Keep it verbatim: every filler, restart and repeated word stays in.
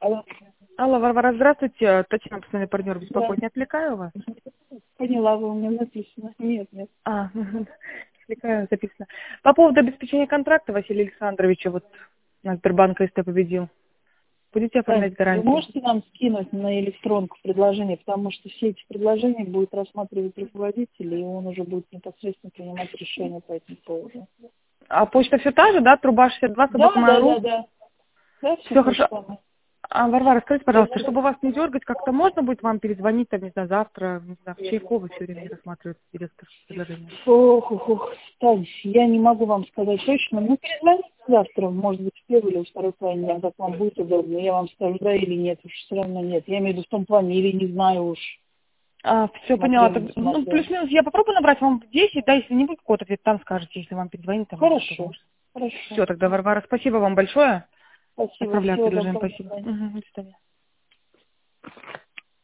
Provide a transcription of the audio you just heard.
Алло. Алло, Варвара, здравствуйте. Татьяна, постоянный партнер, беспокоит. Не отвлекаю вас? Поняла, вы у меня написано. Нет, нет. А, отвлекаю, записано. По поводу обеспечения контракта Василия Александровича, вот на Сбербанк СТ победил. Будете Тань, оформлять вы гарантию? можете нам скинуть на электронку предложение, потому что все эти предложения будет рассматривать руководитель, и он уже будет непосредственно принимать решение по этому поводу. А почта все та же, да? Труба шестьдесят два, Да, собака да, Mail.ru? да, да. Да, все Все то же хорошо. самое. А, Варвара, скажите, пожалуйста, чтобы вас не дергать, как-то можно будет вам перезвонить, там, не знаю, завтра, не знаю, в Чайково все время рассматривает директор предложения? Ох, ох, ох, Тань, я не могу вам сказать точно. Ну, перезвоните завтра, может быть, в первой или в второй половине дня, как вам будет удобно. Я вам скажу, да или нет, уж все равно нет. Я имею в виду в том плане, или не знаю уж. А, все поняла. Смотрю, Так, не ну, смотрю. плюс-минус я попробую набрать вам в десять, да, если не будет какого-то ответа, там скажете, если вам перезвонить, там, или что-то Хорошо, может. хорошо. Все, тогда, Варвара, спасибо вам большое. Спасибо, Отправляю всего предложение, доброго. До спасибо. свидания. Угу, до свидания.